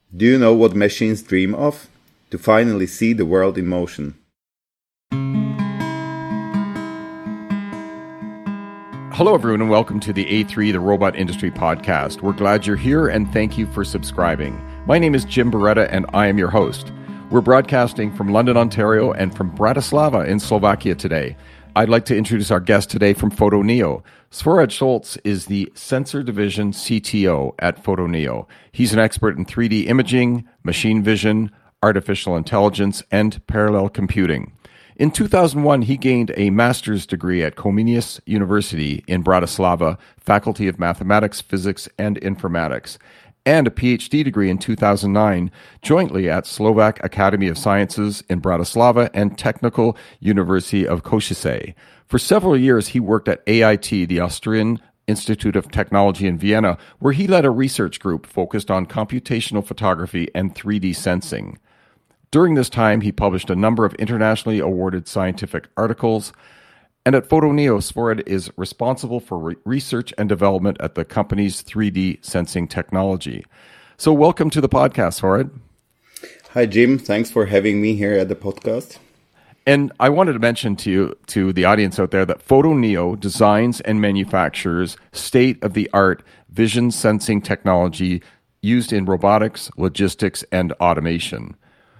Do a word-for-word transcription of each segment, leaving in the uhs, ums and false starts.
Do you know what machines dream of? To finally see the world in motion. Hello, everyone, and welcome to the A three, the Robot Industry Podcast. We're glad you're here, and thank you for subscribing. My name is Jim Beretta, and I am your host. We're broadcasting from London, Ontario, and from Bratislava in Slovakia today. I'd like to introduce our guest today from Photoneo. Svorad Scholz is the Sensor Division C T O at Photoneo. He's an expert in three D imaging, machine vision, artificial intelligence, and parallel computing. In two thousand one, he gained a master's degree at Comenius University in Bratislava, Faculty of Mathematics, Physics, and Informatics, and a PhD degree in two thousand nine, jointly at Slovak Academy of Sciences in Bratislava and Technical University of Košice. For several years, he worked at A I T, the Austrian Institute of Technology in Vienna, where he led a research group focused on computational photography and three D sensing. During this time, he published a number of internationally awarded scientific articles, and at Photoneo, Svorad is responsible for re- research and development at the company's three D sensing technology. So welcome to the podcast, Svorad. Hi, Jim. Thanks for having me here at the podcast. And I wanted to mention to you, to the audience out there, that Photoneo designs and manufactures state-of-the-art vision sensing technology used in robotics, logistics, and automation.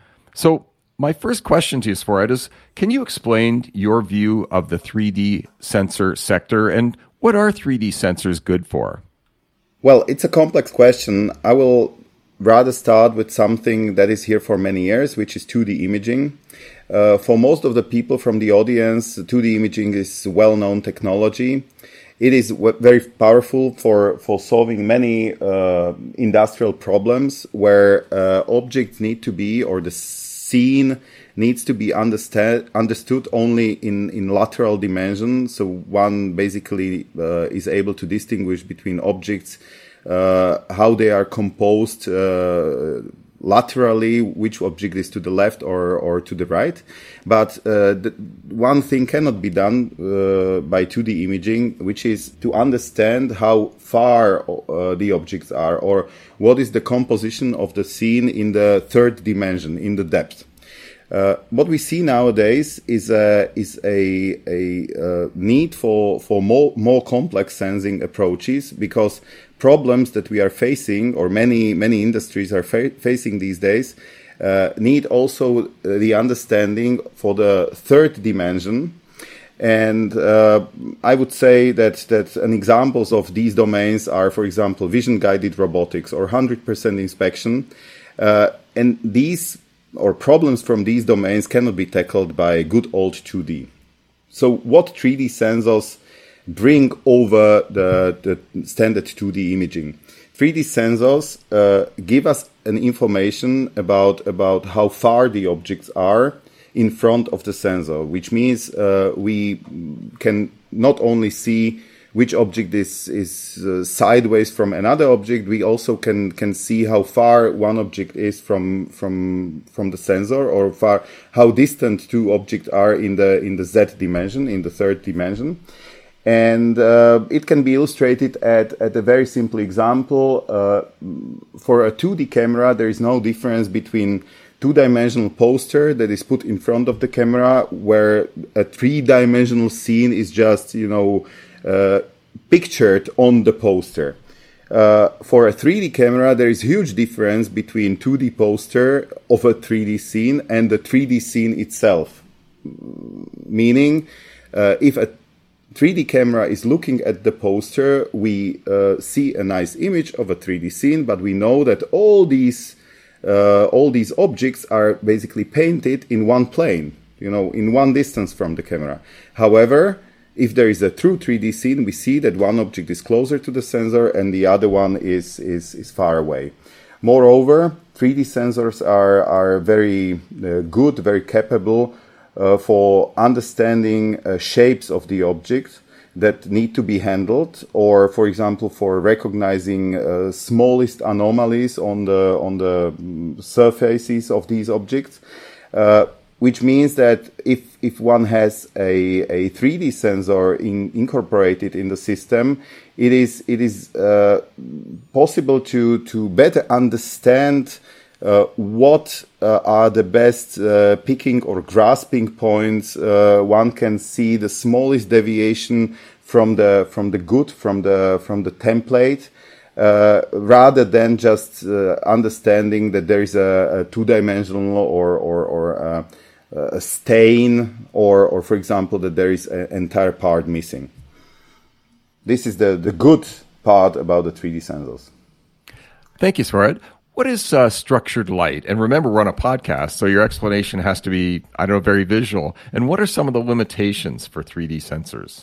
So my first question to you, Svorad, is can you explain your view of the three D sensor sector and what are three D sensors good for? Well, it's a complex question. I will rather start with something that is here for many years, which is two D imaging. Uh, for most of the people from the audience, two D imaging is well-known technology. It is w- very powerful for, for solving many uh, industrial problems where uh, objects need to be, or the scene needs to be understand, understood only in, in lateral dimension. So one basically uh, is able to distinguish between objects, uh, how they are composed uh, laterally, which object is to the left or, or to the right. But uh, the, one thing cannot be done uh, by two D imaging, which is to understand how far uh, the objects are, or what is the composition of the scene in the third dimension, in the depth. Uh, what we see nowadays is a is a a uh, need for for more more complex sensing approaches, because problems that we are facing, or many many industries are fa- facing these days, uh, need also the understanding for the third dimension. And uh, I would say that that an examples of these domains are, for example, vision guided robotics or one hundred percent inspection, uh, and these or problems from these domains cannot be tackled by good old two D. So what three D sensors bring over the, the standard two D imaging? three D sensors uh, give us an information about, about how far the objects are in front of the sensor, which means uh, we can not only see which object is is uh, sideways from another object, we also can can see how far one object is from from from the sensor, or far how distant two objects are in the in the Z dimension, in the third dimension. And uh, it can be illustrated at, at a very simple example. Uh, for a two D camera, there is no difference between two-dimensional poster that is put in front of the camera, where a three-dimensional scene is just, you know, uh, pictured on the poster. Uh, for a three D camera, there is huge difference between two D poster of a three D scene and the three D scene itself. Meaning, uh, if a three D camera is looking at the poster, we uh, see a nice image of a three D scene, but we know that all these uh, all these objects are basically painted in one plane, you know, in one distance from the camera. However, if there is a true three D scene, we see that one object is closer to the sensor and the other one is is, is far away. Moreover, three D sensors are are very uh, good, very capable uh, for understanding uh, shapes of the object that need to be handled, or, for example, for recognizing uh, smallest anomalies on the on the surfaces of these objects. Uh, Which means that if if one has a, a three D sensor in, incorporated in the system, it is it is uh, possible to to better understand uh, what uh, are the best uh, picking or grasping points. Uh, one can see the smallest deviation from the from the good from the from the template, uh, rather than just uh, understanding that there is a, a two-dimensional or or, or a, a stain, or or for example that there is an entire part missing. This is the the good part about the three D sensors. Thank you, Sverad. What is uh, structured light? And remember, we're on a podcast, so your explanation has to be, I don't know, very visual. And what are some of the limitations for three D sensors?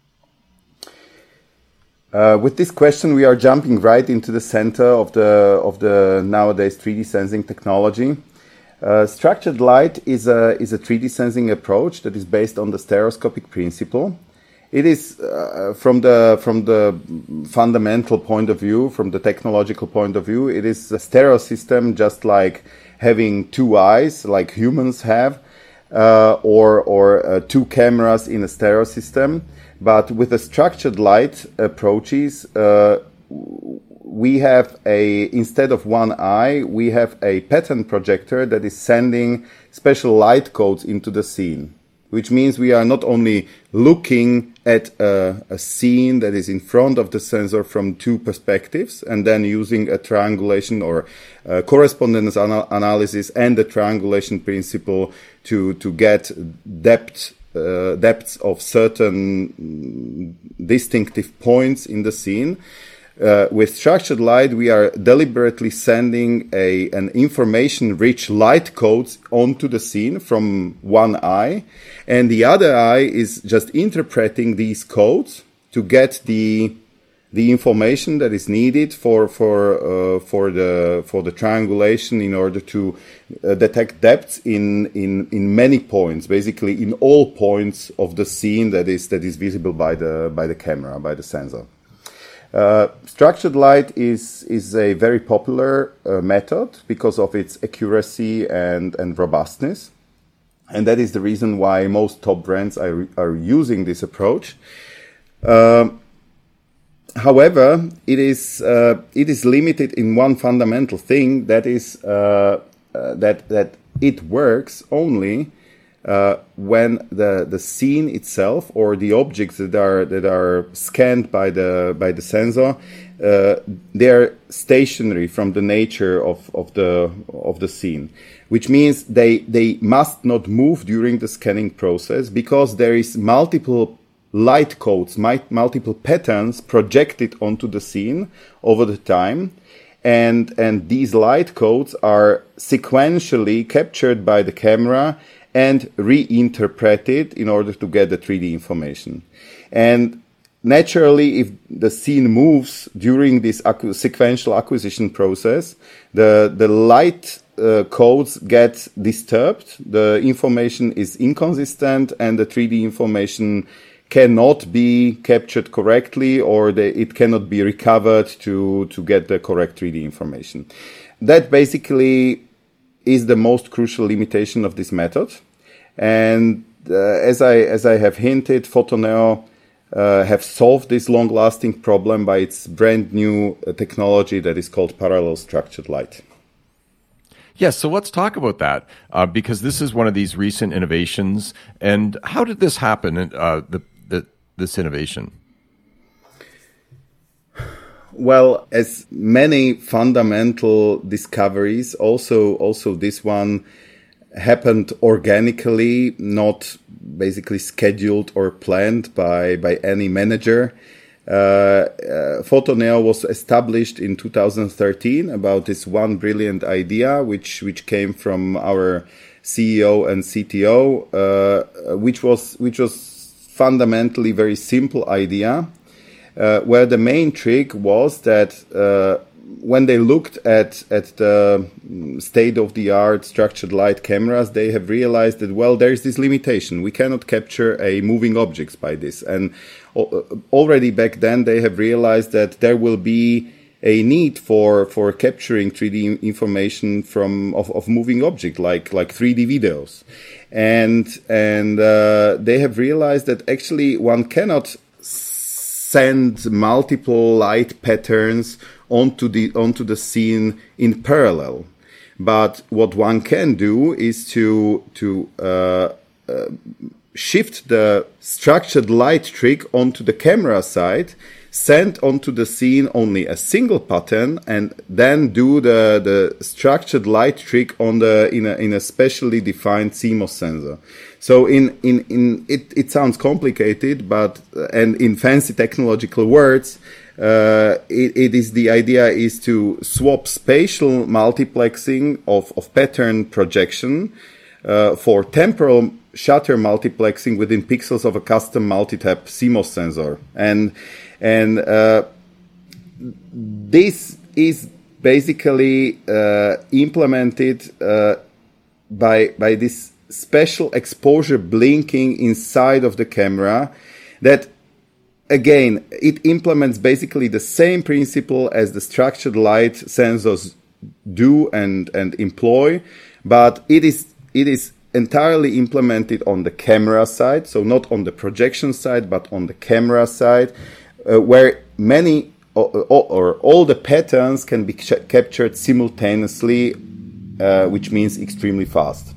Uh, with this question, we are jumping right into the center of the of the nowadays three D sensing technology. Uh, structured light is a is a three D sensing approach that is based on the stereoscopic principle. It is uh, from the from the fundamental point of view, from the technological point of view, it is a stereo system, just like having two eyes, like humans have, uh, or or uh, two cameras in a stereo system. But with the structured light approaches, uh, we have a instead of one eye, we have a pattern projector that is sending special light codes into the scene. Which means we are not only looking at a, a scene that is in front of the sensor from two perspectives and then using a triangulation or a correspondence anal- analysis and the triangulation principle to, to get depth, uh, depths of certain distinctive points in the scene. Uh, with structured light, we are deliberately sending a an information-rich light codes onto the scene from one eye, and the other eye is just interpreting these codes to get the the information that is needed for for uh, for the for the triangulation in order to uh, detect depths in in in many points, basically in all points of the scene that is that is visible by the by the camera, by the sensor. Uh, structured light is is a very popular uh, method because of its accuracy and, and robustness, and that is the reason why most top brands are are using this approach. Uh, however, it is uh, it is limited in one fundamental thing, that is uh, uh, that that it works only Uh, when the the scene itself or the objects that are that are scanned by the by the sensor, uh, they're stationary from the nature of, of the of the scene, which means they they must not move during the scanning process because there is multiple light codes, multiple patterns projected onto the scene over the time. And and these light codes are sequentially captured by the camera and reinterpreted in order to get the three D information. And naturally, if the scene moves during this acqu- sequential acquisition process, the, the light uh, codes get disturbed, the information is inconsistent, and the three D information cannot be captured correctly, or the, it cannot be recovered to, to get the correct three D information. That basically is the most crucial limitation of this method. And uh, as I as I have hinted, Photoneo uh, have solved this long-lasting problem by its brand new uh, technology that is called parallel structured light. Yes, so let's talk about that, uh, because this is one of these recent innovations. And how did this happen, uh, the, the, this innovation? Well, as many fundamental discoveries, also also this one happened organically, not basically scheduled or planned by, by any manager. Uh, uh, Photoneo was established in two thousand thirteen about this one brilliant idea, which which came from our C E O and C T O, uh, which was which was fundamentally very simple idea, uh, where the main trick was that uh, when they looked at at the state-of-the-art structured light cameras, they have realized that, well, there is this limitation. We cannot capture a moving objects by this. And already back then, they have realized that there will be a need for for capturing three D information from of, of moving object, like like three D videos. And and uh, they have realized that actually one cannot send multiple light patterns onto the onto the scene in parallel, But what one can do is to to uh, uh, shift the structured light trick onto the camera side, send onto the scene only a single pattern, and then do the, the structured light trick on the in a in a specially defined C M O S sensor. So in in in it it sounds complicated, but uh, and in fancy technological words, uh, it, it is the idea is to swap spatial multiplexing of of pattern projection uh, for temporal shutter multiplexing within pixels of a custom multi-tap C M O S sensor. And and uh, this is basically uh, implemented uh, by by this special exposure blinking inside of the camera that, again, it implements basically the same principle as the structured light sensors do and, and employ, but it is it is entirely implemented on the camera side, so not on the projection side, but on the camera side, uh, where many or, or all the patterns can be ch- captured simultaneously, uh, which means extremely fast.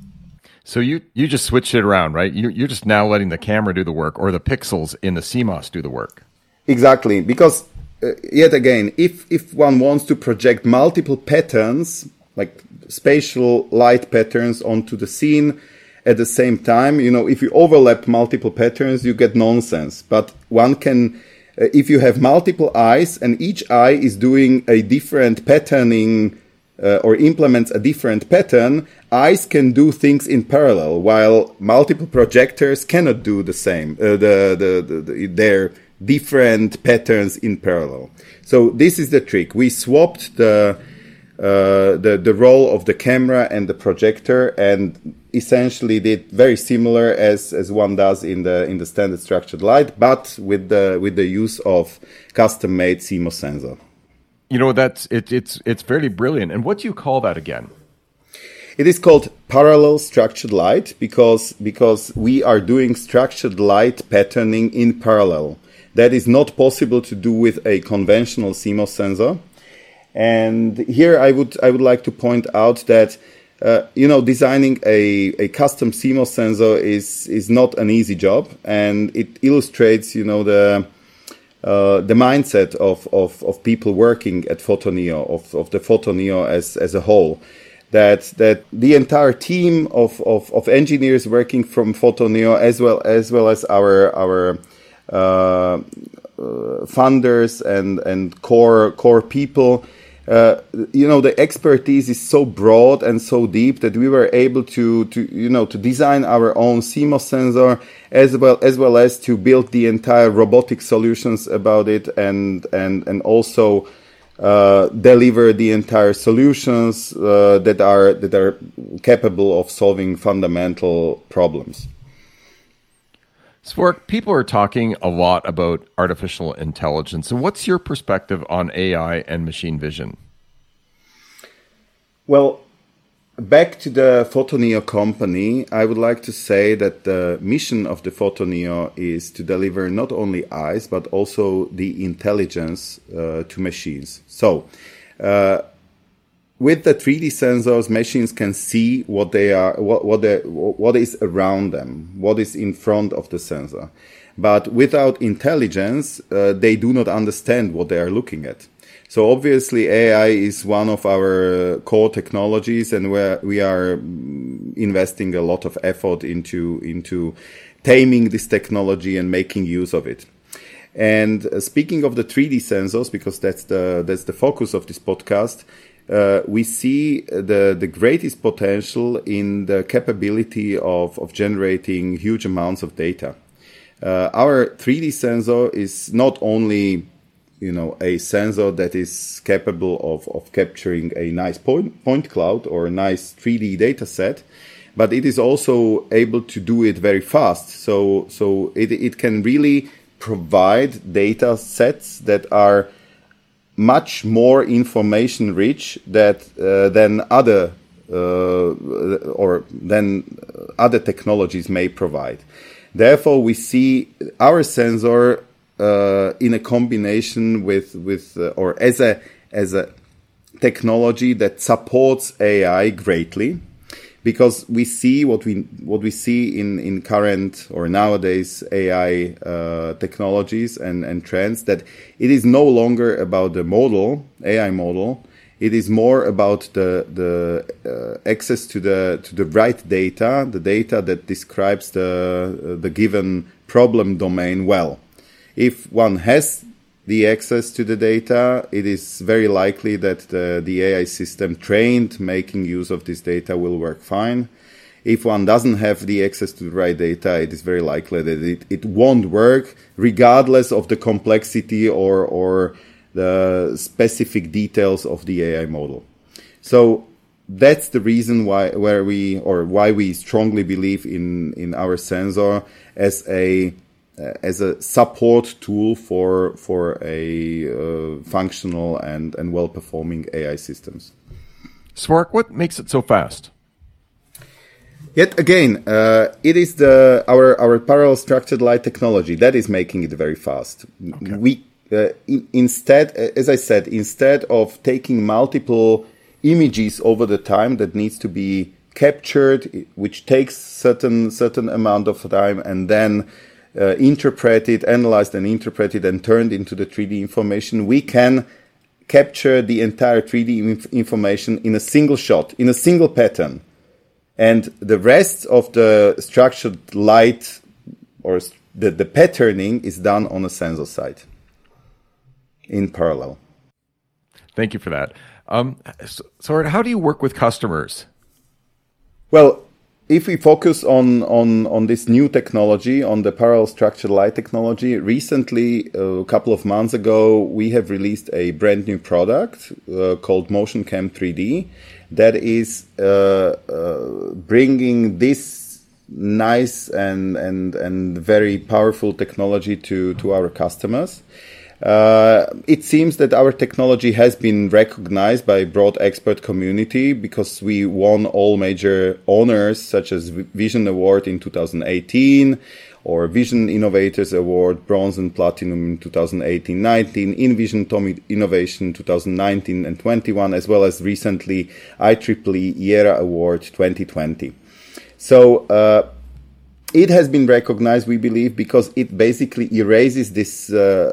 So you, you just switched it around, right? You, you're just now letting the camera do the work, or the pixels in the C M O S do the work. Exactly, because uh, yet again, if if one wants to project multiple patterns, like spatial light patterns onto the scene at the same time, you know, if you overlap multiple patterns, you get nonsense. But one can, uh, if you have multiple eyes and each eye is doing a different patterning uh, or implements a different pattern, eyes can do things in parallel, while multiple projectors cannot do the same, uh, the, the, the, the their different patterns in parallel. So this is the trick. We swapped the Uh, the the role of the camera and the projector, and essentially did very similar as as one does in the in the standard structured light, but with the with the use of custom made C M O S sensor. You know, that's it, it's it's fairly brilliant. And what do you call that again? It is called parallel structured light because because we are doing structured light patterning in parallel. That is not possible to do with a conventional C M O S sensor. And here I would I would like to point out that uh, you know designing a, a custom C M O S sensor is is not an easy job, and it illustrates you know the uh, the mindset of, of, of people working at Photoneo, of, of the Photoneo as as a whole. That that the entire team of, of, of engineers working from Photoneo, as well as well as our our uh, uh, funders and and core core people. Uh, you know, the expertise is so broad and so deep that we were able to, to, you know, to design our own C M O S sensor as well as well as to build the entire robotic solutions about it, and and and also uh, deliver the entire solutions uh, that are that are capable of solving fundamental problems. Svork, people are talking a lot about artificial intelligence. So what's your perspective on A I and machine vision? Well, back to the Photoneo company, I would like to say that the mission of the Photoneo is to deliver not only eyes, but also the intelligence uh, to machines. So, uh, with the three D sensors, machines can see what they are, what what, they, what is around them, what is in front of the sensor. But without intelligence, uh, they do not understand what they are looking at. So obviously, A I is one of our core technologies, and where we are investing a lot of effort into into taming this technology and making use of it. And uh, speaking of the three D sensors, because that's the that's the focus of this podcast. Uh, we see the, the greatest potential in the capability of, of generating huge amounts of data. Uh, our three D sensor is not only, you know, a sensor that is capable of, of capturing a nice point, point cloud or a nice three D data set, but it is also able to do it very fast. So, so it, it can really provide data sets that are much more information rich that uh, than other uh, or than other technologies may provide. Therefore, we see our sensor uh, in a combination with with uh, or as a as a technology that supports A I greatly, because we see what we what we see in, in current or nowadays A I uh, technologies and, and trends, that it is no longer about the model, A I model. It is more about the the uh, access to the to the right data, the data that describes the uh, the given problem domain well. If one has the access to the data, it is very likely that the, the A I system trained making use of this data will work fine. If one doesn't have the access to the right data, it is very likely that it, it won't work, regardless of the complexity or, or the specific details of the A I model. So that's the reason why where we or why we strongly believe in, in our sensor as a Uh, as a support tool for for a uh, functional and, and well-performing A I systems. Svark, what makes it so fast? Yet again, uh, it is the our our parallel structured light technology that is making it very fast. Okay. We uh, in, instead, as I said, instead of taking multiple images over the time that needs to be captured, which takes certain certain amount of time, and then Uh, interpreted, analyzed and interpreted and turned into the three D information, we can capture the entire three D inf- information in a single shot, in a single pattern. And the rest of the structured light or st- the, the patterning is done on a sensor side in parallel. Thank you for that. Um, so, so how do you work with customers? Well, if we focus on, on, on this new technology, on the parallel structured light technology, recently, uh, a couple of months ago, we have released a brand new product uh, called MotionCam three D that is uh, uh, bringing this nice and, and, and very powerful technology to, to our customers. Uh, it seems that our technology has been recognized by a broad expert community because we won all major honors such as Vision Award in two thousand eighteen or Vision Innovators Award, Bronze and Platinum in two thousand eighteen nineteen, InVision Tom Innovation two thousand nineteen and twenty-one, as well as recently I triple E I E R A Award twenty twenty. So, uh, it has been recognized, we believe, because it basically erases this, uh,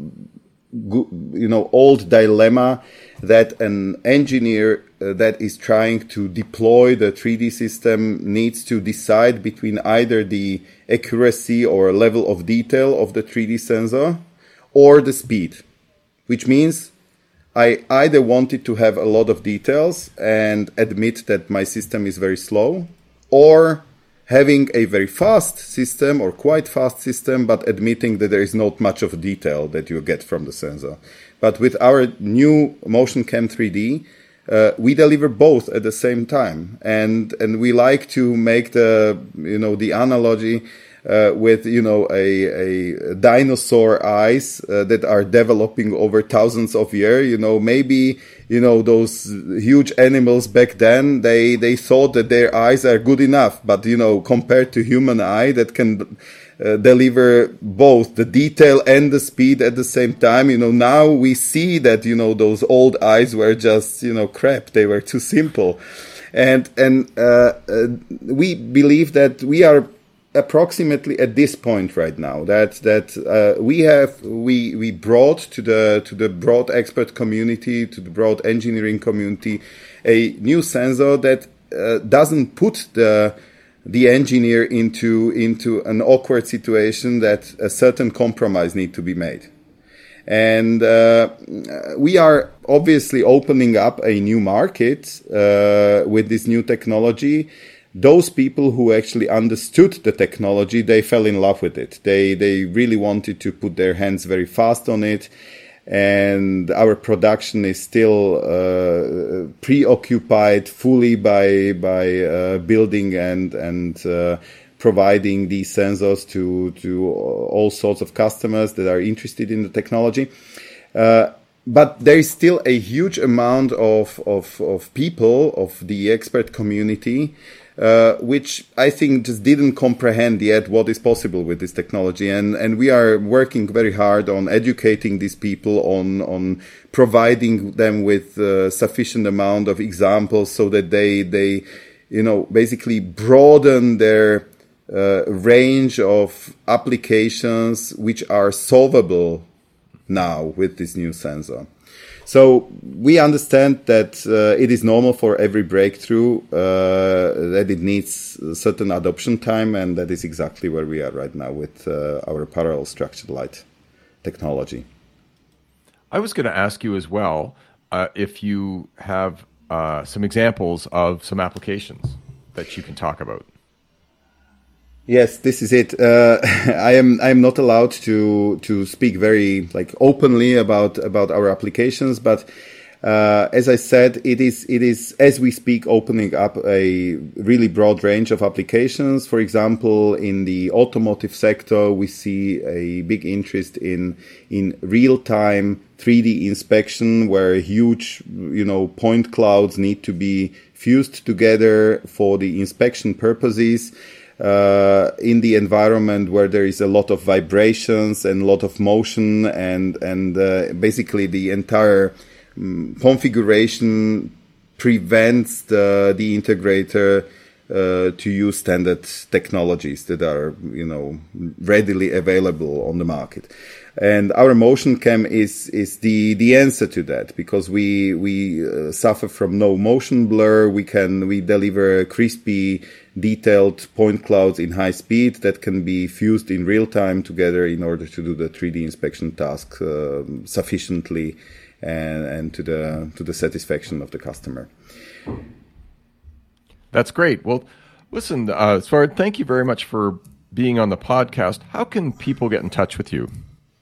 you know, old dilemma that an engineer uh, that is trying to deploy the three D system needs to decide between either the accuracy or level of detail of the three D sensor or the speed, which means I either wanted to have a lot of details and admit that my system is very slow, or having a very fast system or quite fast system, but admitting that there is not much of detail that you get from the sensor. But with our new MotionCam three D, uh, we deliver both at the same time. And, and we like to make the, you know, the analogy uh, with, you know, a, a dinosaur eyes uh, that are developing over thousands of years. You know, maybe, you know, those huge animals back then, they, they thought that their eyes are good enough. But, you know, compared to human eye that can uh, deliver both the detail and the speed at the same time, you know, now we see that, you know, those old eyes were just, you know, crap. They were too simple. And, and, uh, uh we believe that we are approximately at this point right now, that that uh, we have we we brought to the to the broad expert community, to the broad engineering community, a new sensor that uh, doesn't put the the engineer into into an awkward situation that a certain compromise need to be made. And uh, we are obviously opening up a new market uh, with this new technology. Those people who actually understood the technology, they fell in love with it. They they really wanted to put their hands very fast on it. And our production is still uh, preoccupied fully by by uh, building and and uh, providing these sensors to to all sorts of customers that are interested in the technology. Uh, but there is still a huge amount of, of, of people, of the expert community, uh, which I think just didn't comprehend yet what is possible with this technology. And, and we are working very hard on educating these people, on, on providing them with a sufficient amount of examples so that they, they, you know, basically broaden their uh, range of applications which are solvable now with this new sensor. So we understand that uh, it is normal for every breakthrough uh, that it needs a certain adoption time, and that is exactly where we are right now with uh, our parallel structured light technology. I was going to ask you as well uh, if you have uh, some examples of some applications that you can talk about. Yes, this is it. Uh, I am I am not allowed to to speak very like openly about about our applications, but uh, as I said, it is it is as we speak opening up a really broad range of applications. For example, in the automotive sector, we see a big interest in in real time three D inspection, where huge you know point clouds need to be fused together for the inspection purposes. Uh, in the environment where there is a lot of vibrations and a lot of motion, and and uh, basically the entire um, configuration prevents the, the integrator uh, to use standard technologies that are you know readily available on the market. And our motion cam is is the the answer to that, because we we uh, suffer from no motion blur. We can we deliver crispy, detailed point clouds in high speed that can be fused in real time together in order to do the three D inspection task uh, sufficiently and and to the to the satisfaction of the customer. That's great. Well, listen, uh, Svard, thank you very much for being on the podcast. How can people get in touch with you?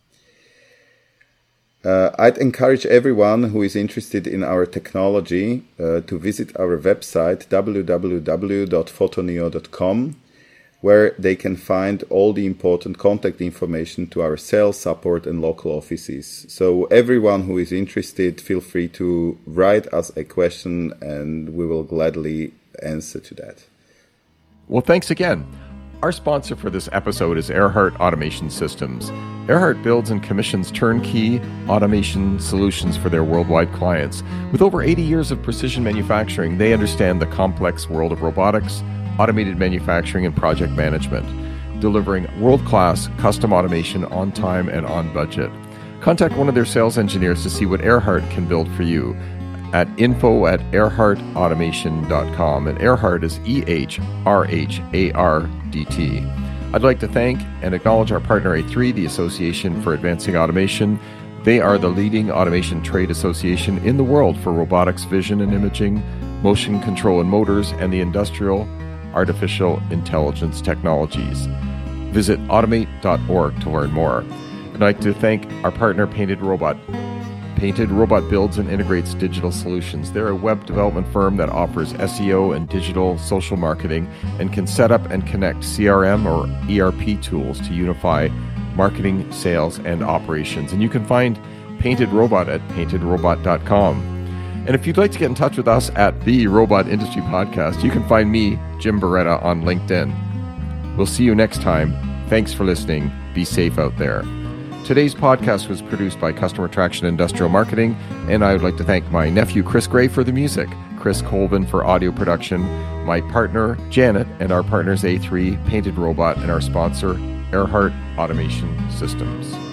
Uh, I'd encourage everyone who is interested in our technology uh, to visit our website w w w dot photoneo dot com, where they can find all the important contact information to our sales, support, and local offices. So everyone who is interested, feel free to write us a question, and we will gladly answer to that. Well, thanks again. Our sponsor for this episode is Erhardt Automation Systems. Erhardt builds and commissions turnkey automation solutions for their worldwide clients. With over eighty years of precision manufacturing, they understand the complex world of robotics, automated manufacturing, and project management, delivering world-class custom automation on time and on budget. Contact one of their sales engineers to see what Erhardt can build for you at info at erhardt automation dot com. And Erhardt is E H R H A R D T. I'd like to thank and acknowledge our partner A three, the Association for Advancing Automation. They are the leading automation trade association in the world for robotics, vision and imaging, motion control and motors, and the industrial artificial intelligence technologies. Visit automate dot org to learn more. I'd like to thank our partner Painted Robot. Painted Robot builds and integrates digital solutions. They're a web development firm that offers S E O and digital social marketing and can set up and connect C R M or E R P tools to unify marketing, sales, and operations. And you can find Painted Robot at painted robot dot com. And if you'd like to get in touch with us at the Robot Industry Podcast, you can find me, Jim Beretta, on LinkedIn. We'll see you next time. Thanks for listening. Be safe out there. Today's podcast was produced by Customer Traction Industrial Marketing, and I would like to thank my nephew, Chris Gray, for the music, Chris Colvin for audio production, my partner, Janet, and our partners A three, Painted Robot, and our sponsor, Erhardt Automation Systems.